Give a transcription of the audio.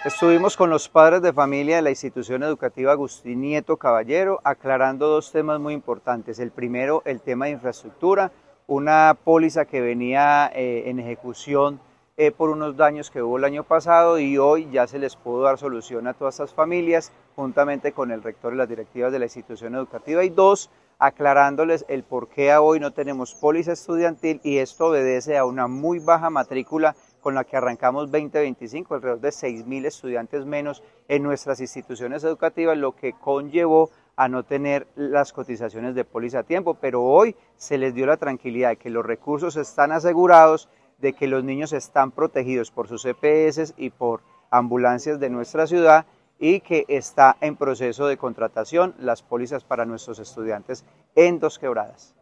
Estuvimos con los padres de familia de la institución educativa Agustín Nieto Caballero aclarando dos temas muy importantes. El primero, el tema de infraestructura, una póliza que venía en ejecución por unos daños que hubo el año pasado y hoy ya se les pudo dar solución a todas estas familias juntamente con el rector y las directivas de la institución educativa. Y dos, aclarándoles el por qué hoy no tenemos póliza estudiantil y esto obedece a una muy baja matrícula con la que arrancamos 2025, alrededor de 6.000 estudiantes menos en nuestras instituciones educativas, lo que conllevó a no tener las cotizaciones de póliza a tiempo, pero hoy se les dio la tranquilidad de que los recursos están asegurados, de que los niños están protegidos por sus EPS y por ambulancias de nuestra ciudad y que está en proceso de contratación las pólizas para nuestros estudiantes en Dos Quebradas.